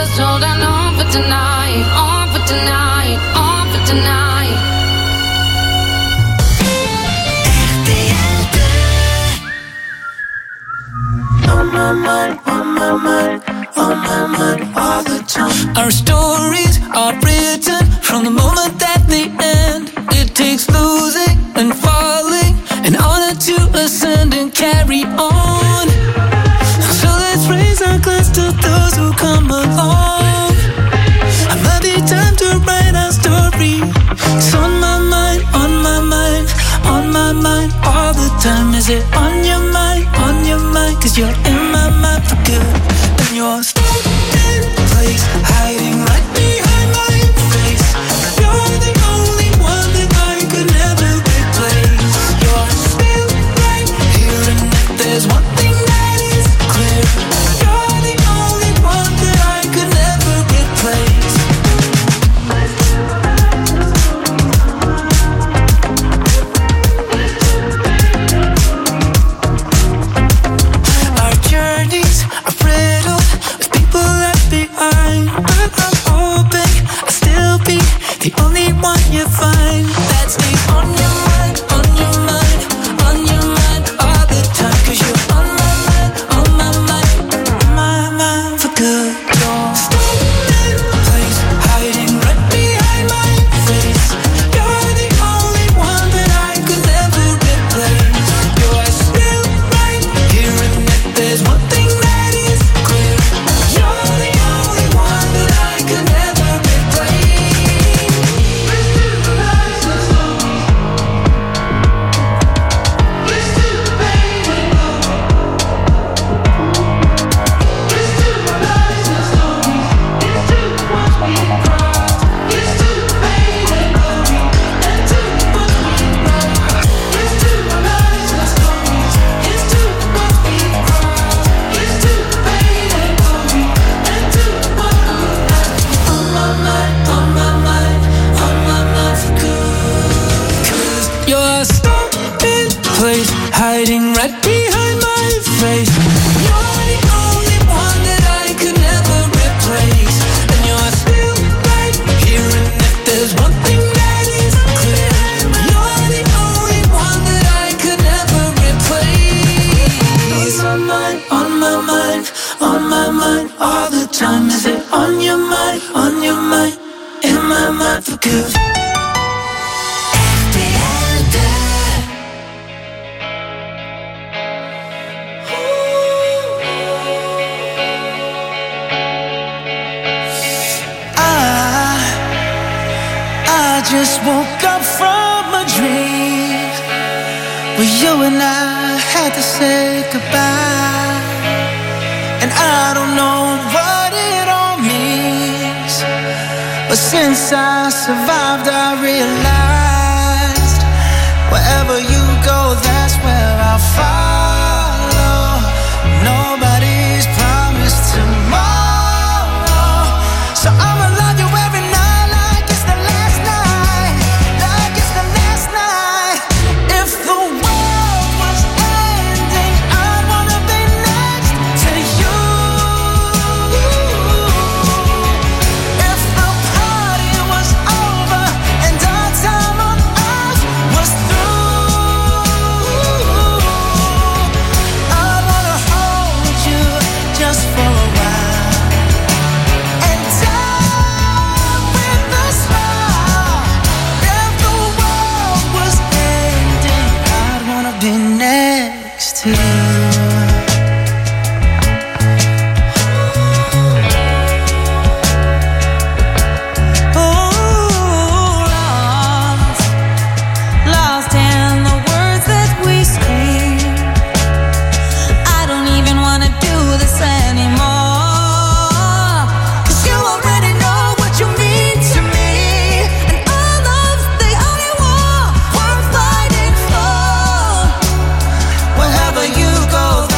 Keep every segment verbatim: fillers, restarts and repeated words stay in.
just holding on for tonight, on for tonight, on for tonight. On my mind, on my mind, on my mind all the time. Our stories are written from the moment that they end. It takes losing and falling in order to ascend and carry on. So let's raise our glass to those who come along. Another time to write our story. It's on my mind, on my mind, on my mind all the time. Is it on your mind, on your mind? Cause you're in my mind for good. And you're stuck in place, hiding right behind my face. You're the only one that I could never replace. You're still right here, and if there's one thing that is clear, you're the only one that I could never replace. Our journeys are riddled with people left behind, but I'm hoping I'll still be the only one you find that stays on your mind, on your mind, on your mind all the time. Cause you're on my mind, on my mind, on my mind for good. You're stuck in place, hiding right behind my face. You're the only one that I could never replace. You're still right here, and if there's one thing that is clear, you're the only one that I could never replace. You're stuck in place, hiding right behind my face. You're the only one that I could never replace. And you're still right here, and if there's one thing that is clear, you're the only one that I could never replace. On my mind, on my mind, on my mind all the time. Is it on your mind, on your mind, in my mind for good? I just woke up from a dream where you and I had to say goodbye. And I don't know what it all means, but since I survived I realized wherever you go, that's where I'll follow. Nobody's promised tomorrow, so I'ma love you every night like it's the last night, like it's the last night. If the world was ending, I'd wanna be next to you. If the party was over and our time on earth was through, I'd wanna hold you just for a while and die with a smile. If the world was ending, I'd wanna be next to you. Oh, lost, lost in the words that we scream. I don't even wanna do this anymore, 'cause you already know what you mean to me, and our love's the only war worth fighting for. Wherever you go,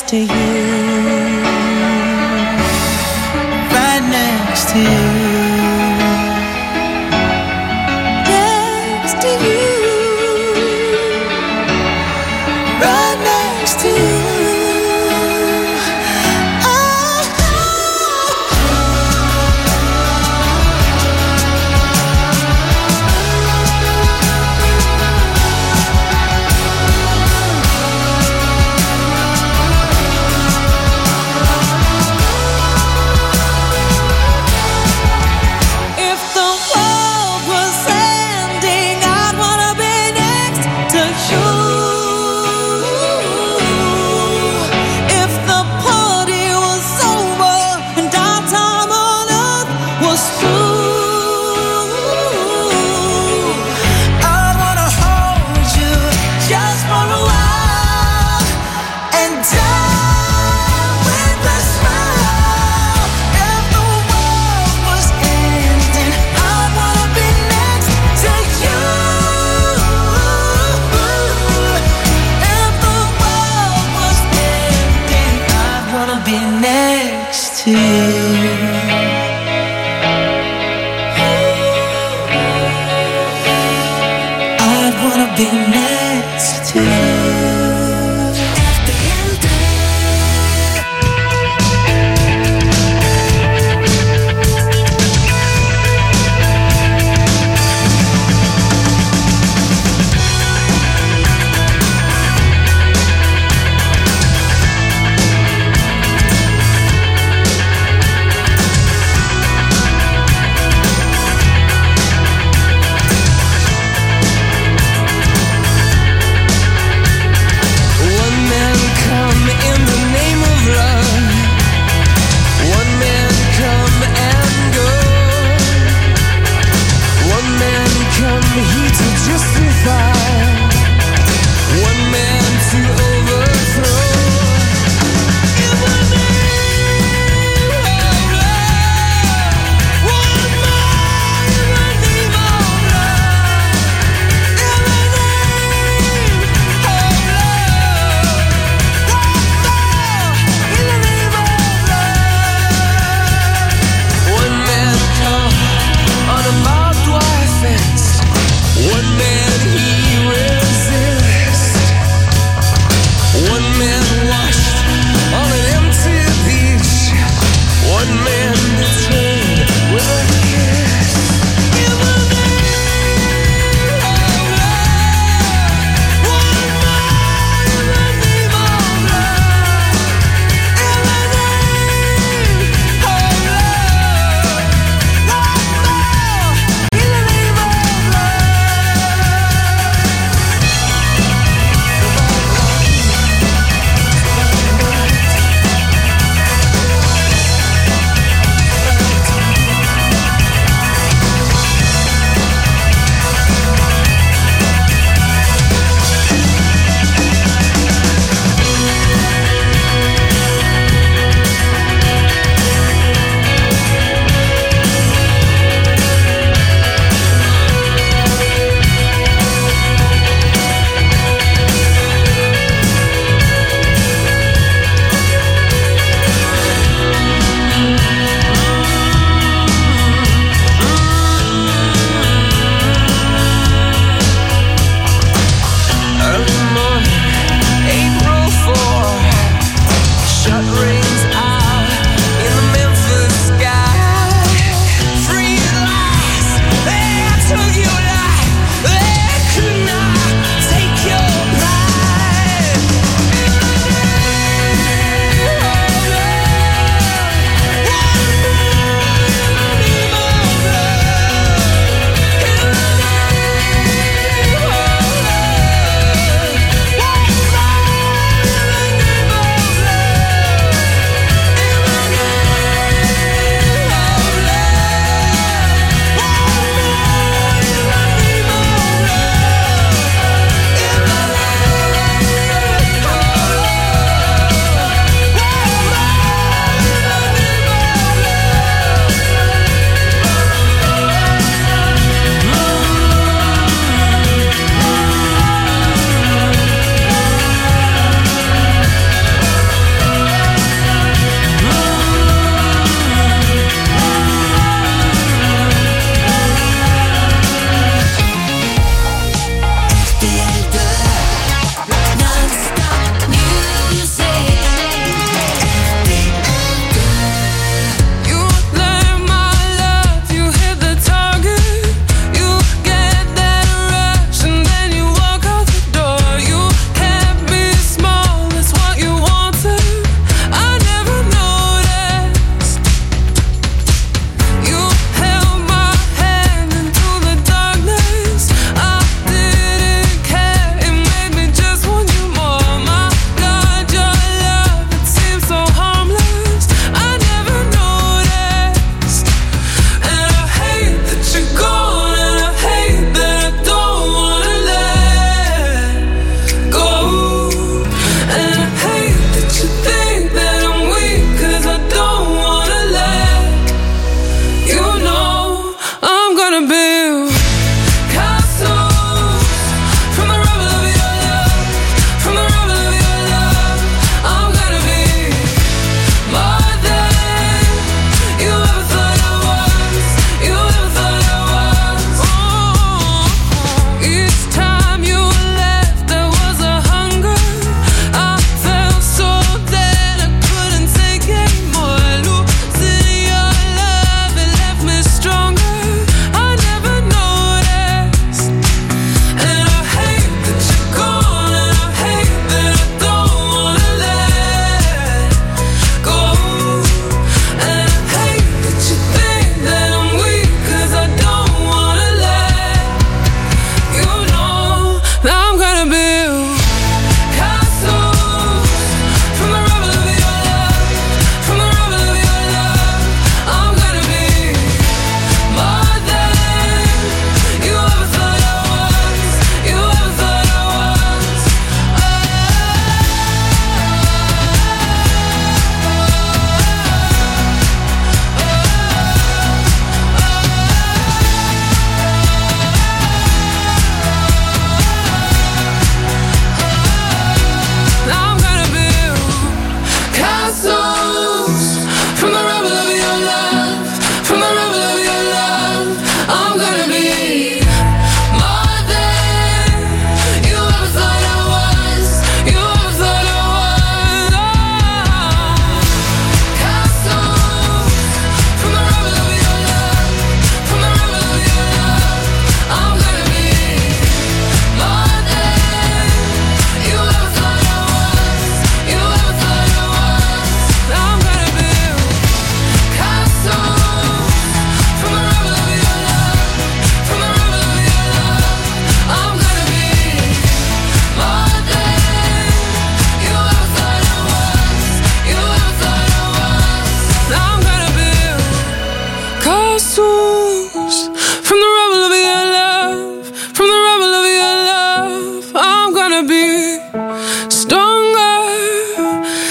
to you, right next to you, next to you, right next to you.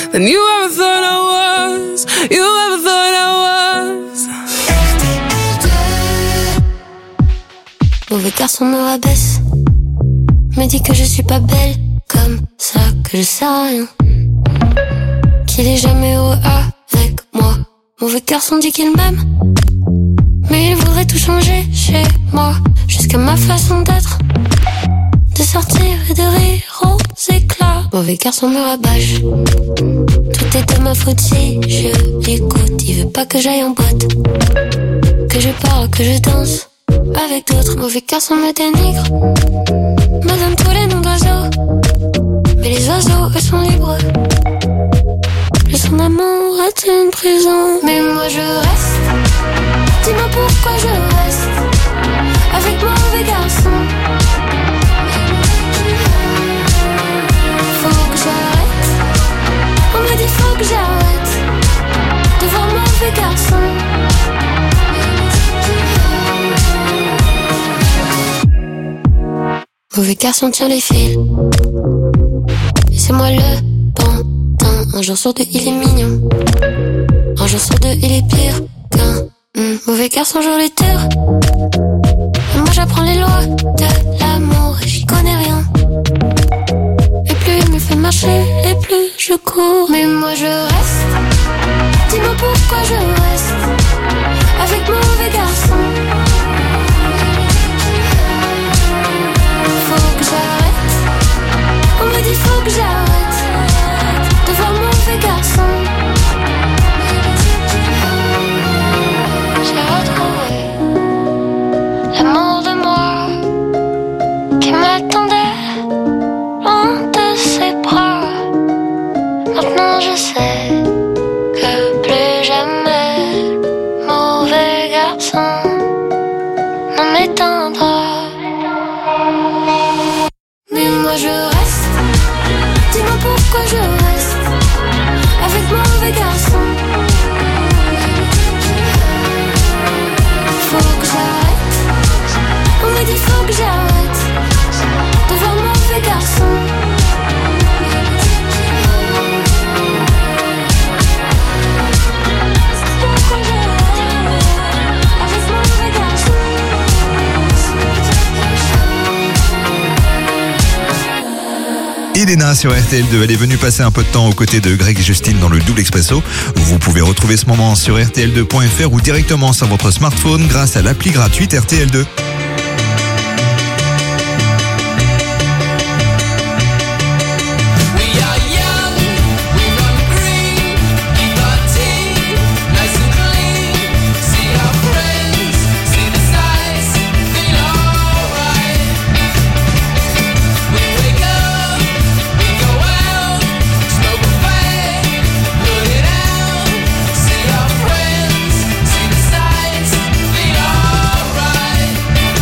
than you ever thought I was. You ever thought I was. Mauvais garçon me rabaisse, me dit que je suis pas belle, comme ça que je sais rien, qu'il est jamais heureux avec moi. Mauvais garçon dit qu'il m'aime, mais il voudrait tout changer chez moi, jusqu'à ma façon d'être, de sortir et de rire aux éclats. Mauvais garçon me rabâche, tout est de ma faute si je l'écoute. Il veut pas que j'aille en boîte, que je parle, que je danse avec d'autres. Mauvais garçon me dénigre, me donne tous les noms d'oiseaux, mais les oiseaux eux sont libres. Le son d'amour est une prison, mais moi je reste. Dis-moi pourquoi je reste avec mauvais garçon. Faut que j'arrête, on me dit faut que j'arrête de voir mauvais garçon. Mauvais garçon tient les fils, et c'est moi le pantin. Un jour sur deux il est mignon, un jour sur deux il est pire qu'un mmh. Mauvais garçon joue les tours, et moi j'apprends les lois de l'amour et j'y connais rien. Et plus il me fait marcher, et plus je cours. Mais moi je reste, dis-moi pourquoi je reste avec mauvais garçon. Faut que j'arrête, on me dit faut que j'arrête de voir mauvais garçon. J'ai retrouvé l'amour de moi qui m'attendait loin de ses bras. Maintenant je sais que plus jamais mauvais garçon ne m'éteindra. Mais moi je reste, dis-moi pourquoi je reste avec mauvais garçon. Faut que j'arrête, on me dit faut que j'arrête de voir mauvais garçon. Pourquoi j'arrête avec mauvais garçon. Elena sur R T L deux, elle est venue passer un peu de temps aux côtés de Greg et Justine dans le Double Expresso. Vous pouvez retrouver ce moment sur R T L deux point F R ou directement sur votre smartphone grâce à l'appli gratuite R T L deux. Friends, see the sights, feel alright.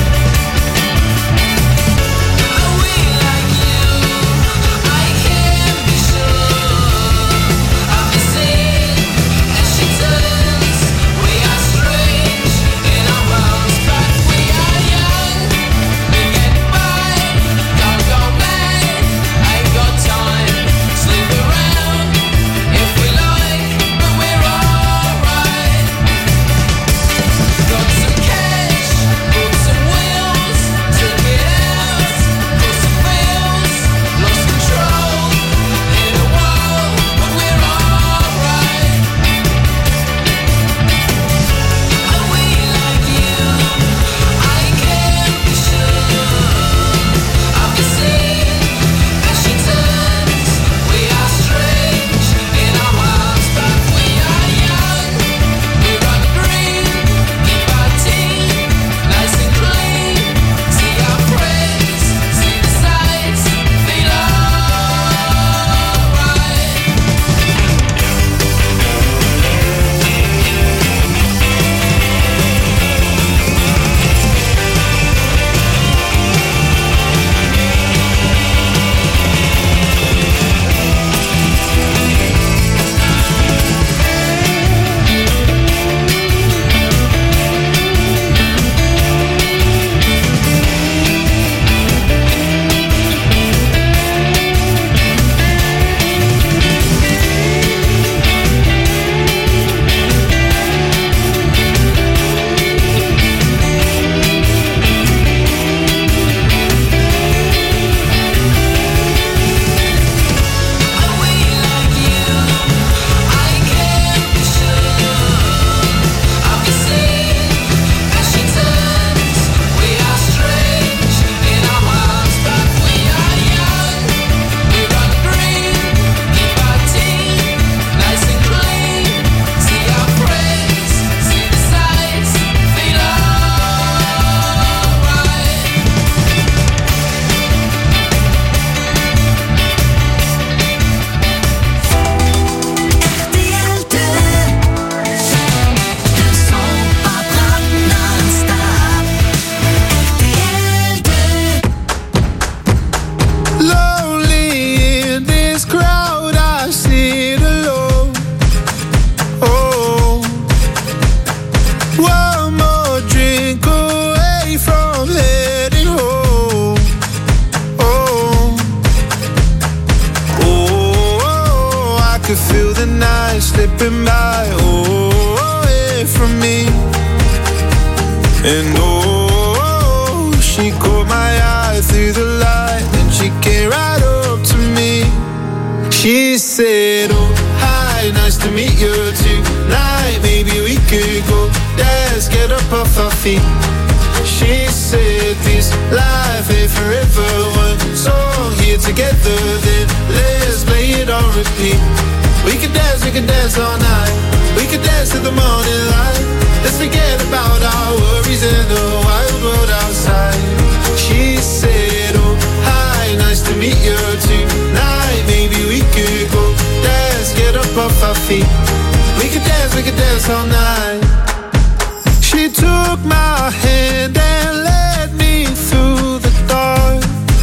could feel the night slipping by, oh, away from me. And oh, she caught my eye through the light, and she came right up to me. She said, oh, hi, nice to meet you tonight. Maybe we could go dance, get up off our feet. She said, this life ain't forever. One song here together, then let's play it on repeat. We could dance, we could dance all night. We could dance till the morning light. Let's forget about our worries in the wild world outside. She said, oh, hi, nice to meet you tonight. Maybe we could go dance, get up off our feet. We could dance, we could dance all night. She took my hand and led me through the dark.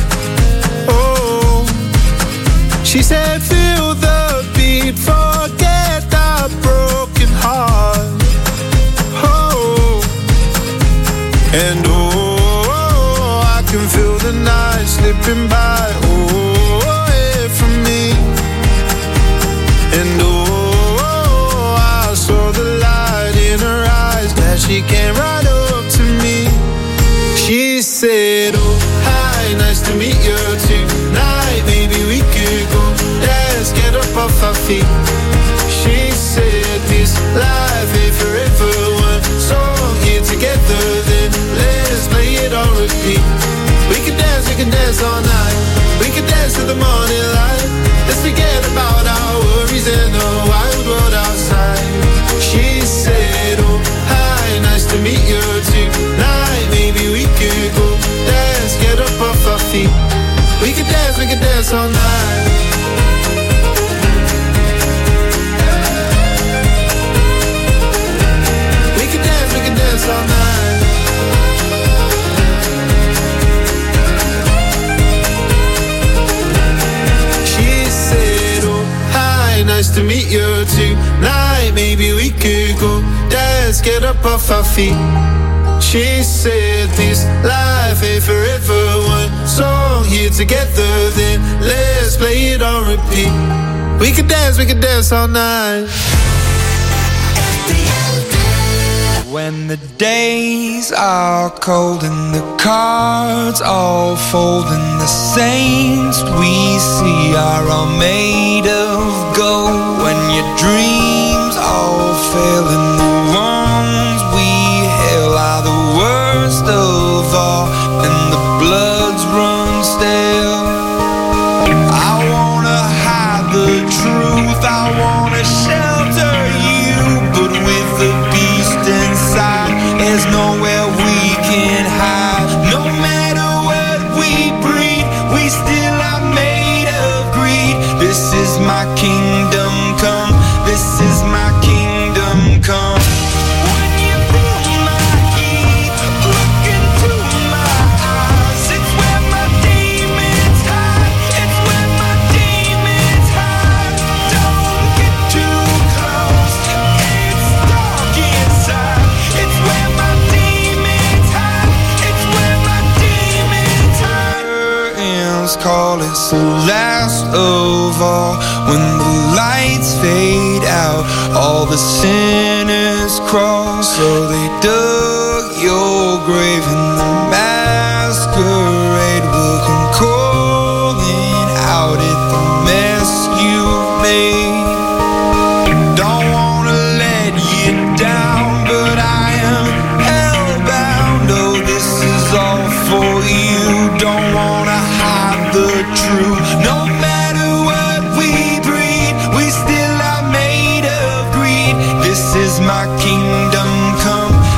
Oh, she said, feel the beat, forget the broken heart. Oh, and oh, I can feel the night slipping by, oh, away from me. And oh, I saw the light in her eyes, glad she came right up to me. She said, oh, hi, nice to meet you tonight. Maybe we could go dance, get up off our feet. She said, this life ain't forever. One song here together, then let's play it on repeat. We can dance, we can dance all night. We can dance till the morning light. Let's forget about our worries in the wild world outside. She said, oh, hi, nice to meet you tonight. Maybe we could go dance, get up off our feet. We can dance, we can dance all night. We can dance, we can dance all night. She said, oh, hi, nice to meet you tonight. Maybe we could go dance, get up off our feet. She said, this life ain't forever. One song here together, then let's play it on repeat. We could dance, we could dance all night. When the days are cold and the cards all fold and the saints we see are all made of gold. When your dreams all fail and the ones we hail are the worst of all and the bloods run stale. I wanna hide the truth, I wanna shelter you, but with the beast inside, there's nowhere we can hide. No matter what we breed, we still are made of greed. This is my kingdom come, this is my kingdom come. When you pull my key, look into my eyes, it's where my demons hide, it's where my demons hide. Don't get too close, it's dark inside, it's where my demons hide, it's where my demons hide. Curtains call, it's the last of all. When the lights fade out, all the sinners crawl. So they dug your grave and the masquerade will come calling out at the mess you made. Don't wanna let you down, but I am hellbound. Oh, this is all for you. Don't wanna hide the truth. No matter what we breed, we still are made of greed. This is my kingdom come,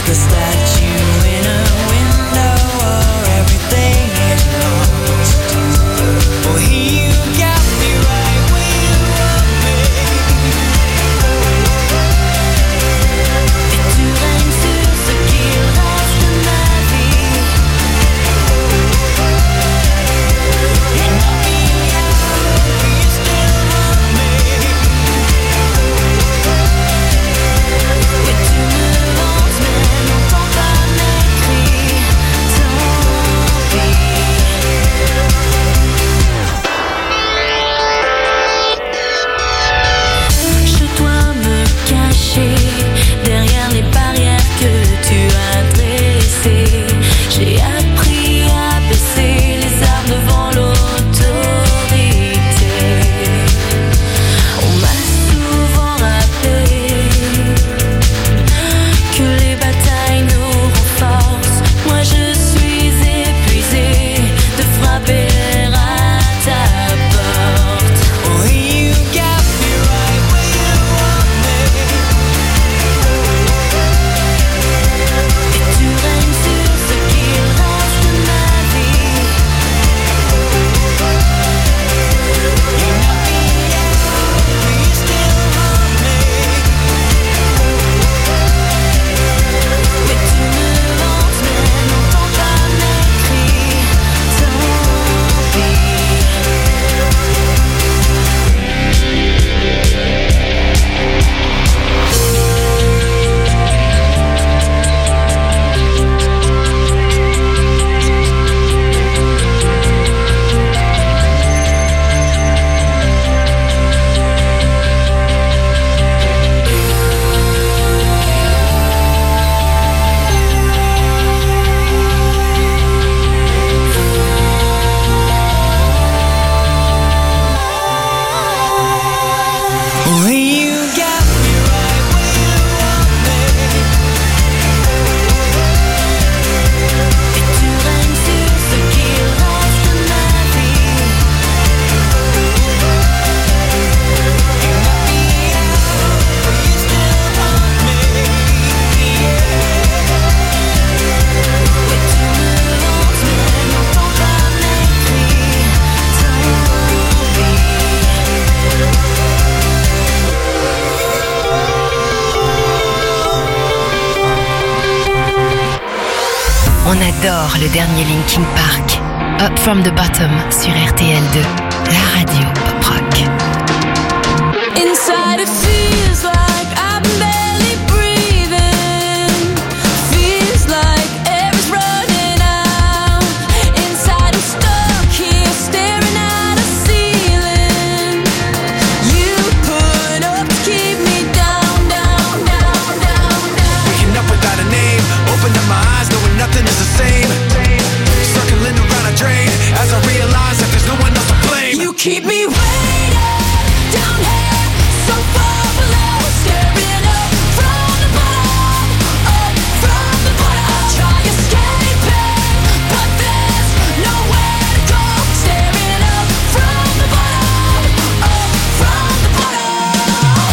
the statue in a window, or everything is lost. Oh, here you got me right where you want me. Et tu règnes sur ce qu'il reste de ma vie. You knock me out, but you still want me. Et tu me vantes, mais n'entends pas mes cris. Tant pis. Je dois me cacher derrière les barrières que tu as dressées. J'ai appris à baisser les armes devant l'autorité. On m'a souvent rappelé que les batailles nous renforcent. Moi je suis épuisée de frapper à ta porte. Oh, you got me right where you want me. Et tu règnes sur ce qu'il reste de ma vie. You knock me out, but you still want me. Mais tu me vantes, mais n'entends pas mes cris. Tant pis. Oh, you got me right where you want me. Et tu règnes sur ce qu'il reste de ma vie. You knock me out, but you still want me. Et tu me vantes, mais n'entends pas mes cris. Tant pis. On adore le dernier Linkin Park. Up from the Bottom sur R T L deux, la radio pop rock. Inside it feels like I'm barely breathing. Feels like air is running out. Inside I'm stuck here staring at a ceiling. You put up to keep me down, down, down, down, down. Waking up without a name, opening my eyes knowing nothing is the same. Circling around a drain as I realize that there's no one else to blame. You keep me waiting down here, so far below, staring up from the bottom, up from the bottom. I try escaping, but there's nowhere to go. Staring up from the bottom, up from the bottom.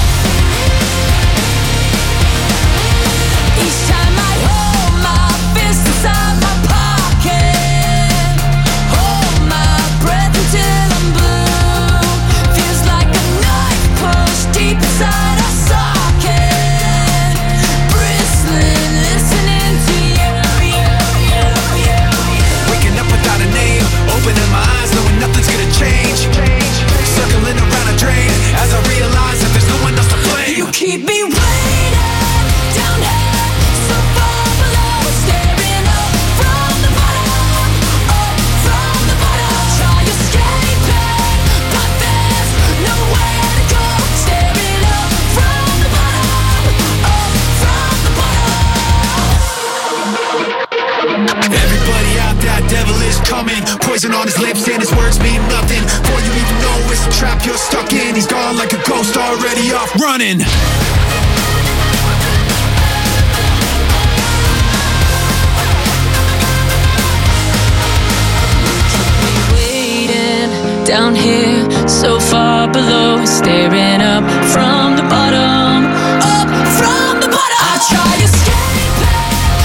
Each time I hold my fist inside my pocket, hold my breath until I'm blue. Feels like a knife pushed deep inside a socket. Bristling, listening to you, you, you, you, you. Waking up without a name, opening my eyes knowing nothing's gonna change. Circling around a drain as I realize that there's no one else to blame. You keep me waiting down here, so far below, staring up from the bottom, up from the bottom. Try escaping, but there's nowhere to go. Staring up from the bottom, up from the bottom. Everybody out there, devil is coming. Poison on his lips and his words mean nothing. Before you even know it's a trap you're stuck in. He's gone like a ghost already off running. Waiting down here, so far below, staring up from the bottom, up from the bottom. I tried escaping,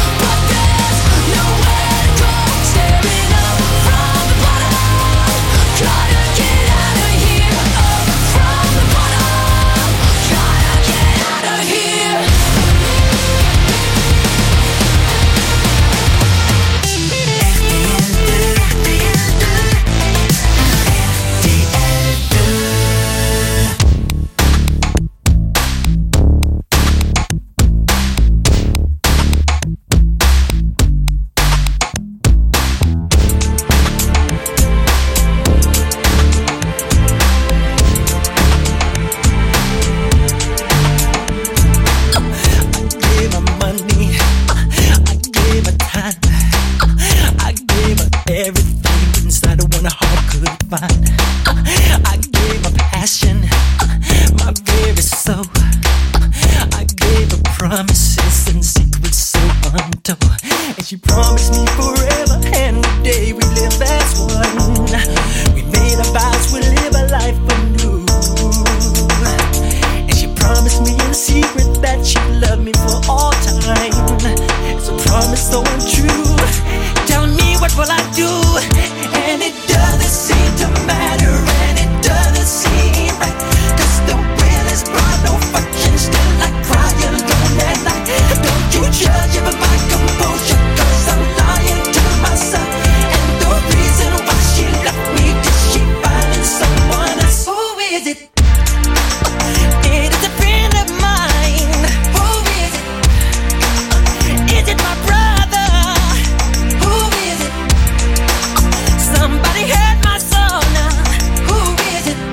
sentimental. And she promised me forever and the day we live as one. We made a vows we'll live a life anew. And she promised me in secret that she'd love me for all time. It's a promise so untrue. Tell me what will I do? And it doesn't seem to matter, and it doesn't seem right, 'cause the will is brought no function. Still I cry alone at night. Don't you judge if my composure, 'cause I'm lying to myself. And the reason why she left me, did she find someone else? Who is it? It is a friend of mine. Who is it? Is it my brother? Who is it? Somebody hurt my soul now. Who is it?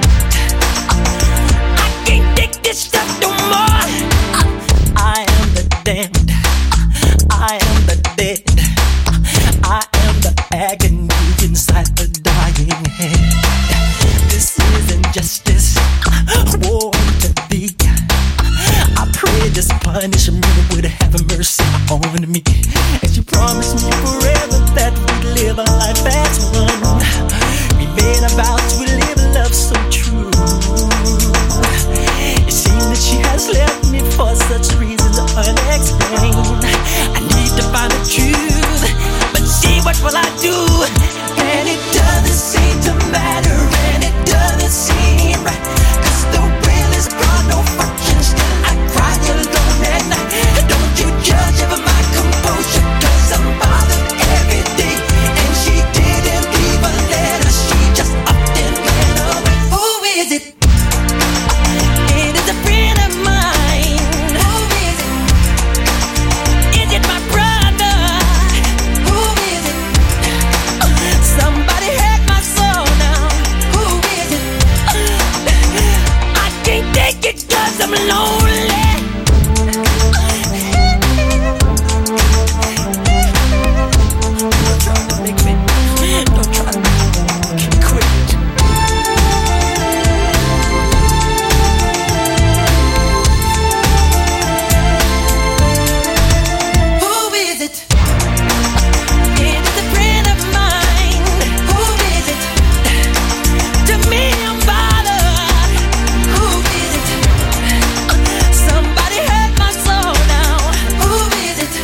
I can't take this stuff no more. I am the damned. I am the dead. I am the agony inside the dying head. This isn't justice. War to thee. I pray this punishment would have mercy on me. And she promised me forever that we'd live a life as one. We made a vow to live love so true. It seems that she has left me for such reasons unexplained. I need to find the truth, but see, what will I do? And it doesn't seem to matter, and it doesn't seem right, 'cause the will is brought no function. Still I cry alone at night. Don't you judge over my composure, 'cause I'm bothered every day. And she didn't leave a letter, she just upped and ran away. Who is it? It is a friend of mine. Who is it? Is it my brother? Who is it? Somebody hurt my soul now. Who is it? I can't take it 'cause I'm lonely. Don't try to make me, don't try to quit. Who is it? It is a friend of mine. Who is it? To me I'm bothered. Who is it? Somebody hurt my soul now. Who is it?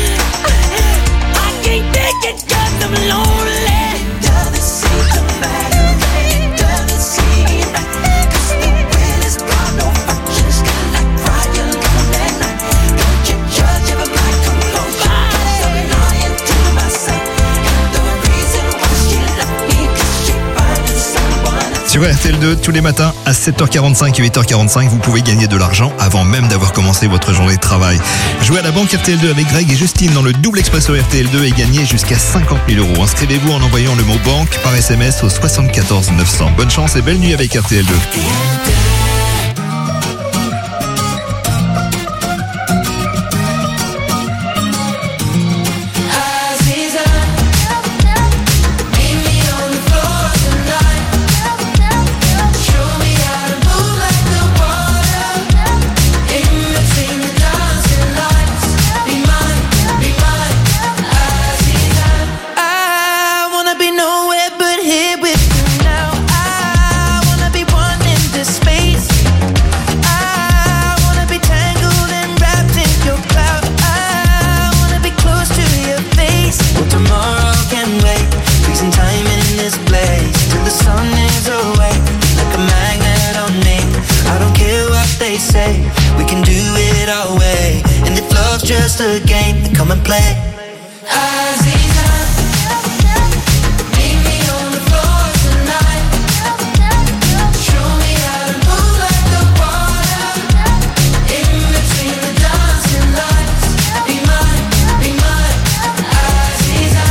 I can't take it 'cause I'm lonely. It doesn't seem to matter, it doesn't seem right, 'cause the will is brought no function. Still I cry alone at night. Don't you judge over my composure, 'cause I'm lying to myself. And the reason why she left me, 'cause she finding someone else. Sur R T L deux, tous les matins à sept heures quarante-cinq et huit heures quarante-cinq, vous pouvez gagner de l'argent avant même d'avoir commencé votre journée de travail. Jouez à la banque R T L deux avec Greg et Justine dans le double expresso R T L deux et gagnez jusqu'à cinquante mille euros. Inscrivez-vous en envoyant le mot banque par S M S au soixante-quatorze neuf cents. Bonne chance et belle nuit avec R T L deux. I wanna be nowhere but here with you now. I wanna be one in this space. I wanna be tangled and wrapped in your cloud. I wanna be close to your face. Well, tomorrow can wait. Freezing time in this place till the sun is away. Like a magnet on me. I don't care what they say. We can do it our way. And if love's just a game, then come and play. Aziza, meet me on the floor tonight. Show me how to move like the water. In between the dancing lights. Be mine, be mine, Aziza.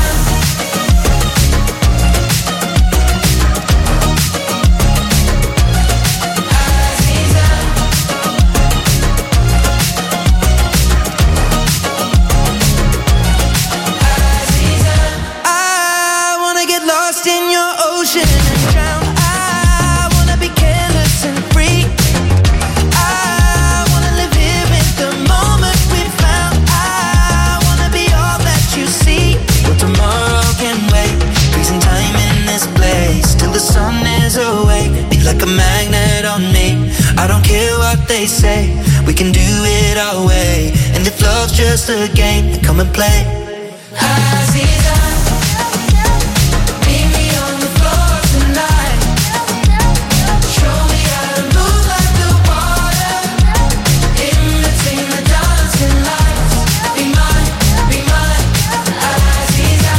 Aziza. just a game, come and play. Aziza, meet me on the floor tonight. Show me how to move like the water. In between the dancing lights. Be mine, be mine, Aziza.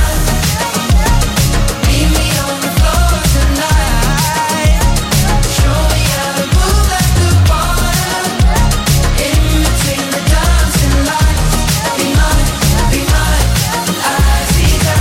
Meet me on the floor tonight. Show me how to move like the water. In between the dancing lights. Be mine, be mine, Aziza.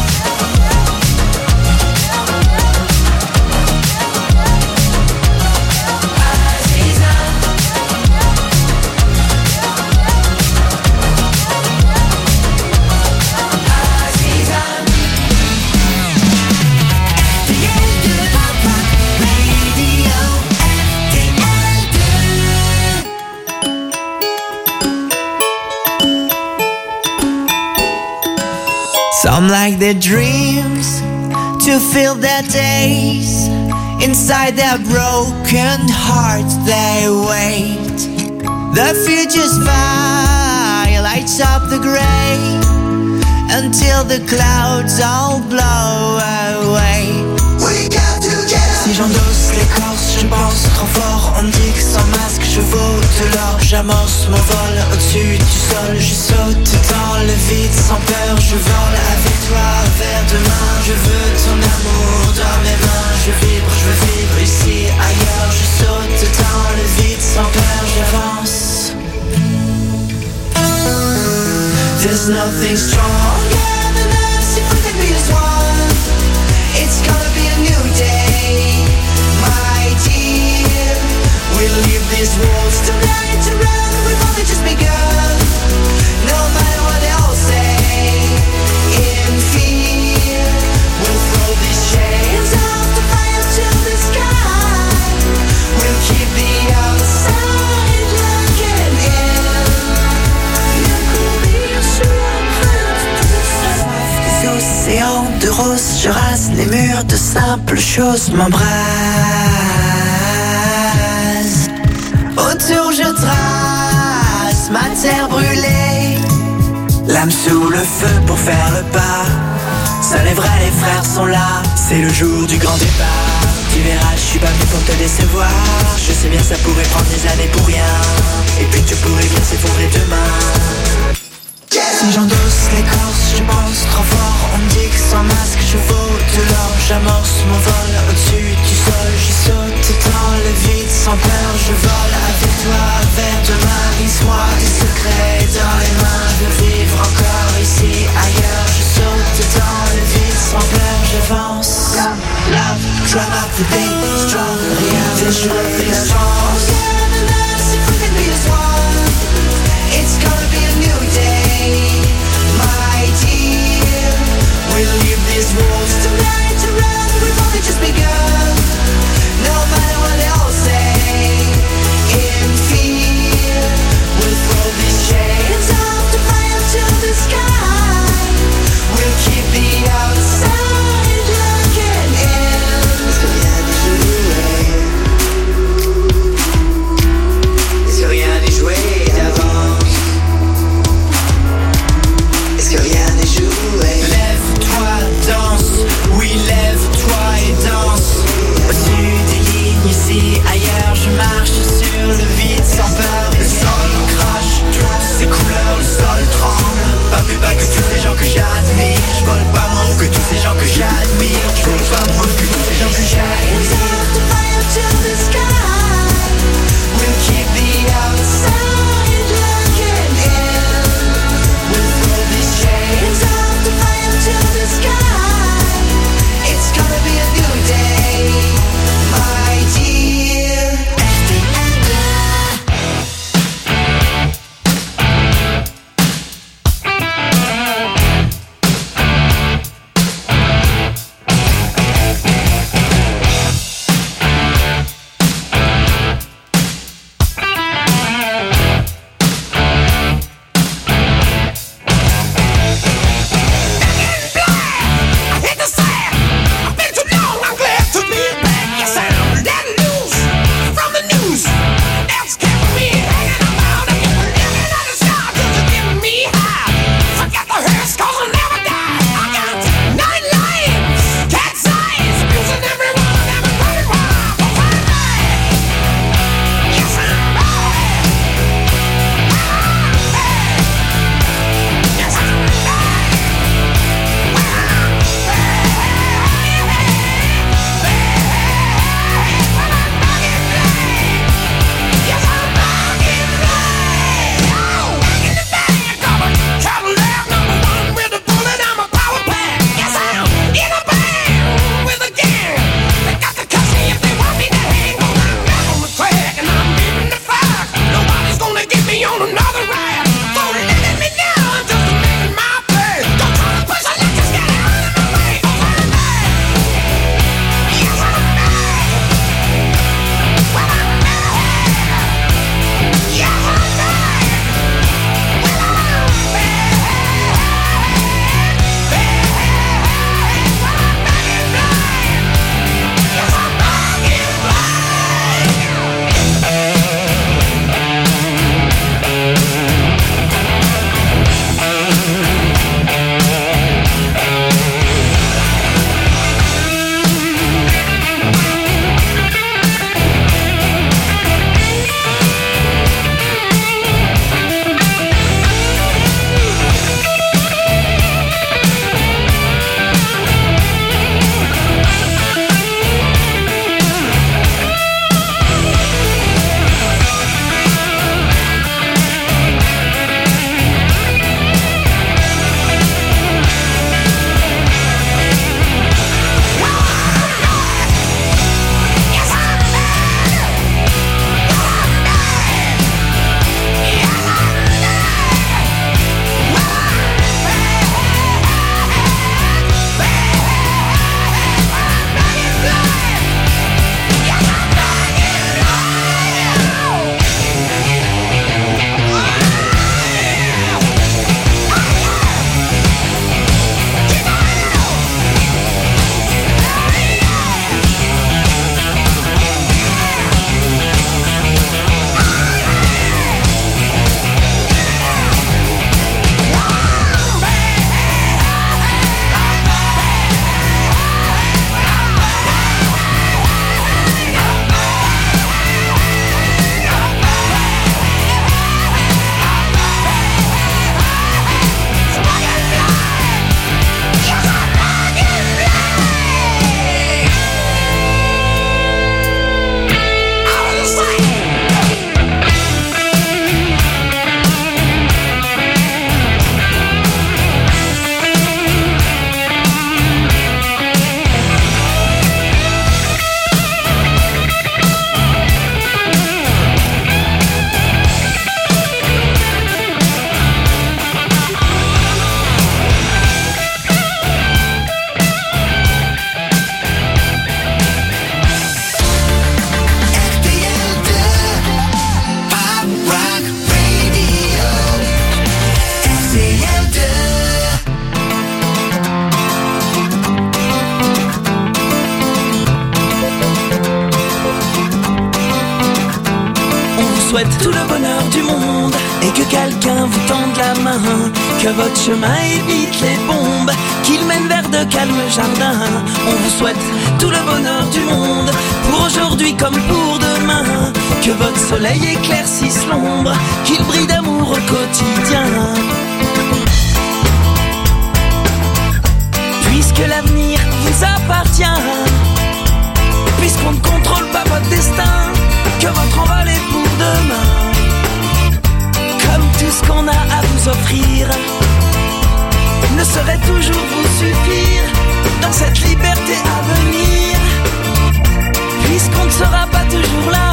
Some like their dreams to fill their days. Inside their broken hearts they wait. The future's fire lights up the gray until the clouds all blow away. We got together. Si j'endosse l'écorce, je pense trop fort. On dit que sans masque je vaux de l'or. J'amorce mon vol au-dessus du sol. Je saute dans le vide sans peur. Je vole avec toi vers demain. Je veux ton amour dans mes mains. Je vibre, je veux vivre ici, ailleurs. Je saute dans le vide sans peur. J'avance. There's nothing stronger than us if we can be as one. It's gonna be a new day, my dear. We'll leave these walls tonight to run. We've only just begun. No matter what they all say, in fear, we'll throw these chains off the fire to the sky. We'll keep the outside looking in. Des océans de roses, je rase les murs de simples choses m'embrasent. Autour je trace ma terre brûlée. L'âme sous le feu pour faire le pas. Seuls les vrais, les frères sont là. C'est le jour du grand départ. Tu verras, je suis pas venu pour te décevoir. Je sais bien ça pourrait prendre des années pour rien. Et puis tu pourrais bien s'effondrer demain. Si j'endosse l'écorce, je pense trop fort. On me dit que sans masque je vaux de l'or. J'amorce mon vol au-dessus du sol. Je saute dans le vide sans peur. Je vole avec toi vers demain. Glisse-moi des secrets dans les mains. Je veux vivre encore ici, ailleurs. Je saute dans le vide sans peur. J'avance. Love, love, drive up the beat, strong. Rien, there's nothing strong. If we can be as one, it's gonna be a new day, my dear. We'll leave these walls tonight to run. We've only just begun. No matter what they all say, in fear, souhaite tout le bonheur du monde et que quelqu'un vous tende la main, que votre chemin évite les bombes, qu'il mène vers de calmes jardins. On vous souhaite tout le bonheur du monde, pour aujourd'hui comme pour demain, que votre soleil éclaircisse l'ombre, qu'il brille d'amour au quotidien. Puisque l'avenir vous appartient, puisqu'on ne contrôle pas votre destin, que votre envol est pour demain. Comme tout ce qu'on a à vous offrir ne saurait toujours vous suffire dans cette liberté à venir, puisqu'on ne sera pas toujours là,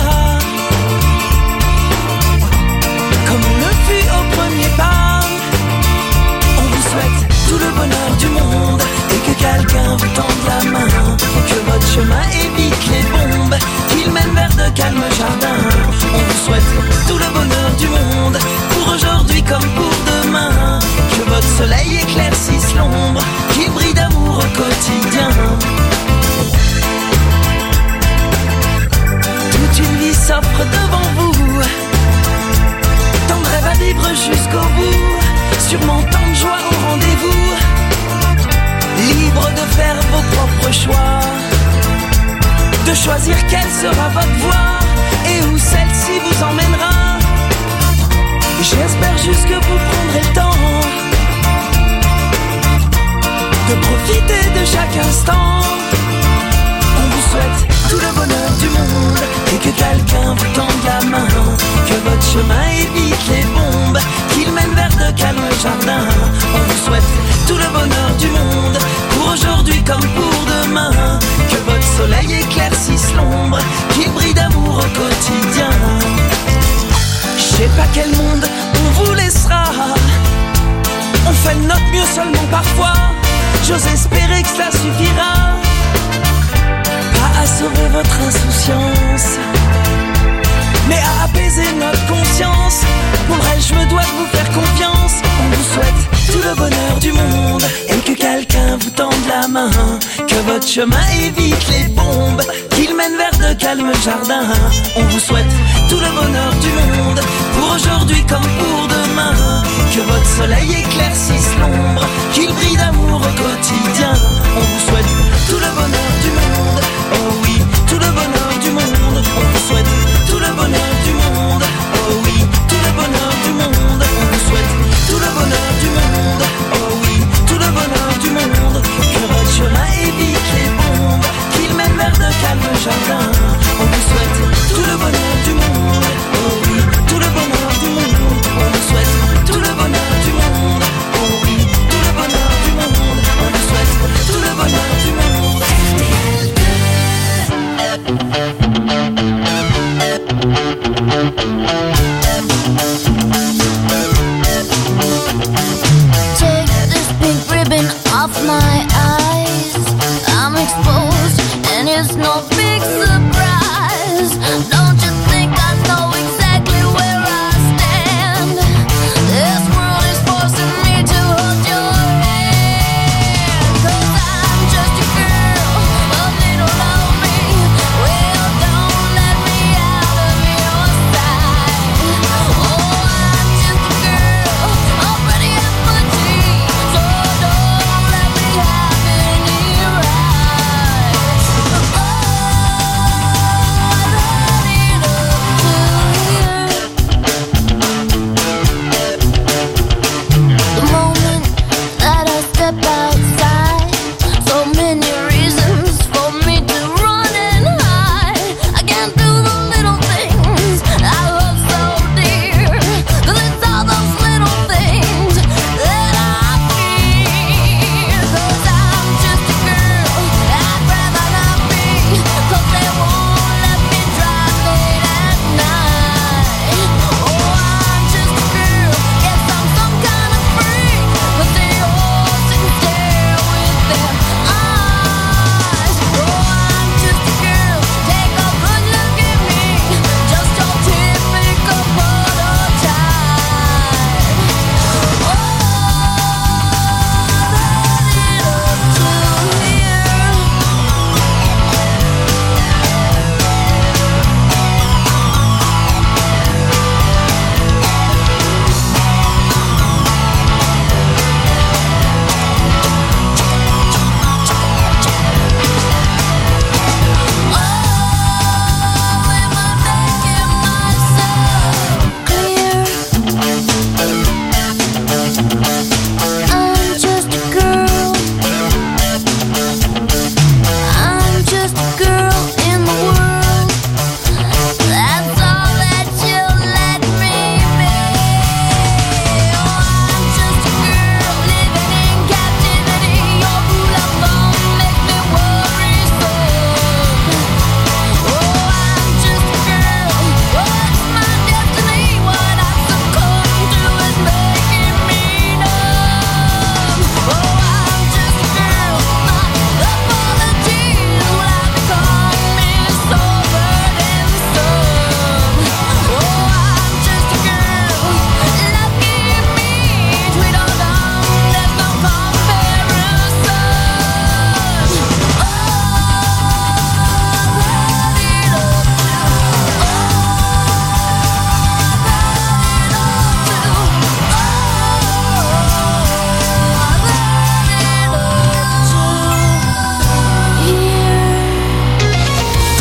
comme on le fut au premier pas. On vous souhaite tout le bonheur du monde et que quelqu'un vous tende la main, que votre chemin évite les bombes, qu'il mène vers de calmes jardins. On vous souhaite tout le bonheur du monde, pour aujourd'hui comme pour demain, que votre soleil éclaircisse l'ombre, qu'il brille d'amour au quotidien. Toute une vie s'offre devant vous, tant de rêves à vivre jusqu'au bout, sûrement tant de joie au rendez-vous, libre de faire vos propres choix, de choisir quelle sera votre voie et où celle-ci vous emmènera. J'espère juste que vous prendrez le temps de profiter de chaque instant. On vous souhaite tout le bonheur du monde et que quelqu'un vous tende la main, que votre chemin évite les bombes, qu'il mène vers de calmes jardins. On vous souhaite tout le bonheur du monde, pour aujourd'hui comme pour demain, que votre soleil éclaircisse l'ombre, qu'il brille d'amour au quotidien. Je sais pas quel monde on vous laissera, on fait de notre mieux seulement parfois, j'ose espérer que cela suffira, pas à sauver votre insouciance, mais à apaiser notre conscience. Pour le reste, je me dois de vous faire confiance. On vous souhaite tout le bonheur du monde et que quelqu'un vous tende la main, que votre chemin évite les bombes, qu'il mène vers de calmes jardins. On vous souhaite tout le bonheur du monde, pour aujourd'hui comme pour demain, que votre soleil éclaircisse l'ombre, qu'il brille d'amour au quotidien. On vous souhaite tout le bonheur du monde, oh oui, tout le bonheur du monde. On vous souhaite tout le bonheur du monde, oh oui, tout le bonheur du monde. On vous souhaite tout le bonheur du monde, oh oui, tout le bonheur du monde. Que votre chemin évite les bombes, qu'il mène vers de calmes jardins. On vous souhaite tout le bonheur du monde, oh oui, tout le bonheur du monde. On vous souhaite tout le bonheur du monde, oh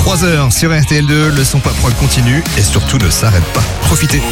trois heures sur R T L deux, le son pop rock continue et surtout ne s'arrête pas. Profitez.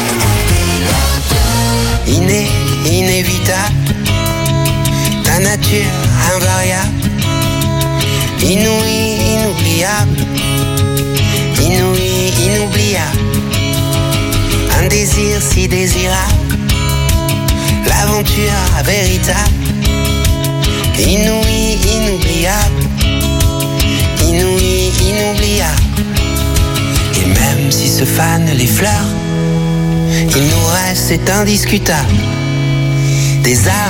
Inné, inévitable, ta nature invariable, inouï, inoubliable, inouï, inoubliable, un désir si désirable, l'aventure véritable, inouï, inoubliable, inouï, inoubliable. Et même si se fanent les fleurs, il nous reste, c'est indiscutable, des armes